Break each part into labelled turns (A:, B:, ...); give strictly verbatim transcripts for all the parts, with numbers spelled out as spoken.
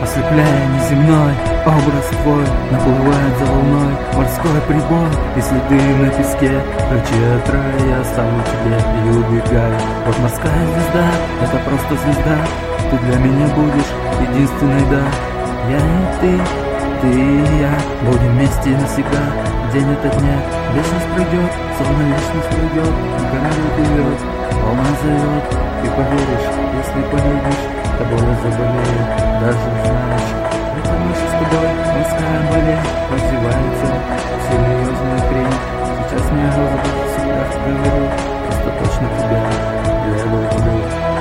A: Ослепляя неземной образ твой, наплывает за волной морской прибой. И следы на песке, ключи от рая я оставлю тебе и убегаю. Вот морская звезда, это просто звезда, ты для меня будешь единственной, да. Я и ты, ты и я, будем вместе навсегда. День ото дня, вечность пройдет, словно вечность пройдет, корабль плывет, волна зовет. Ты поверишь, если полюбишь, тобой я заболею, даже знаешь. Это наша с тобой морская болезнь, развивается серьезная хрень. Сейчас мне розовых всегда говорю, просто точно тебя я люблю.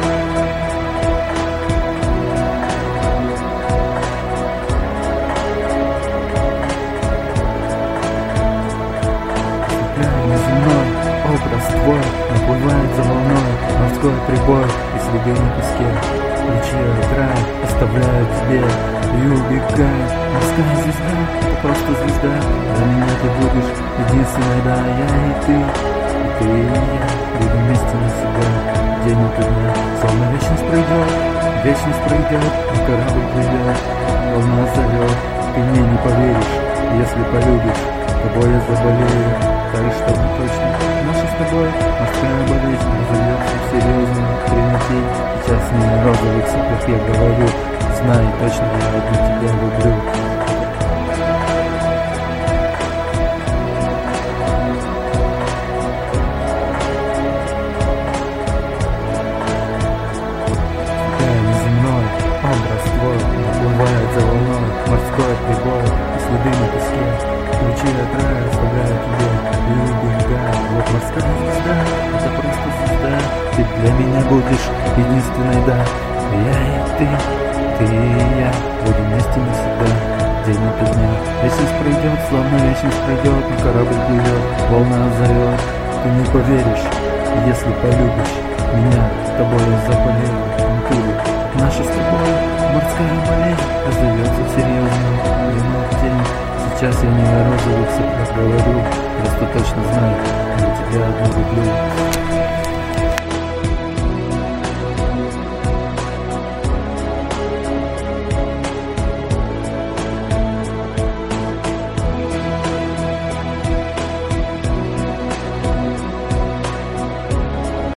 A: Неземной образ твой наплывает за волной морской прибой. И следы на песке, ключи от рая оставляют тебе и убегают. Морская звезда, это просто звезда, для меня ты будешь единственной, да. Я и ты, и ты и я, будем вместе навсегда. День ото дня, словно вечность пройдет, вечность пройдет, и корабль плывет, волна зовет. Ты мне не поверишь, если полюбишь, тобой я заболею. Так что точно, наша с тобой морская болезнь разовьется в серьезную хренотень. Сейчас не розовых соплях я говорю, знай точно, я одну тебя люблю. Такая неземной образ твой наплывает за волной морской прибой. И следы на песке, ключи от рая оставляют тебе и убегаю. Вот морская звезда, это просто звезда, ты для меня будешь единственной, да. Я и ты, ты и я, будем вместе навсегда. День ото дня, вечность пройдет, словно вечность пройдет, и корабль плывет, волна зовет. Ты не поверишь, если полюбишь меня, тобой я заболею. Наша с тобой морская болезнь разовьется в серьезную хренотень. Сейчас я не о розовых соплях говорю, просто точно знаю, я тебя одну люблю.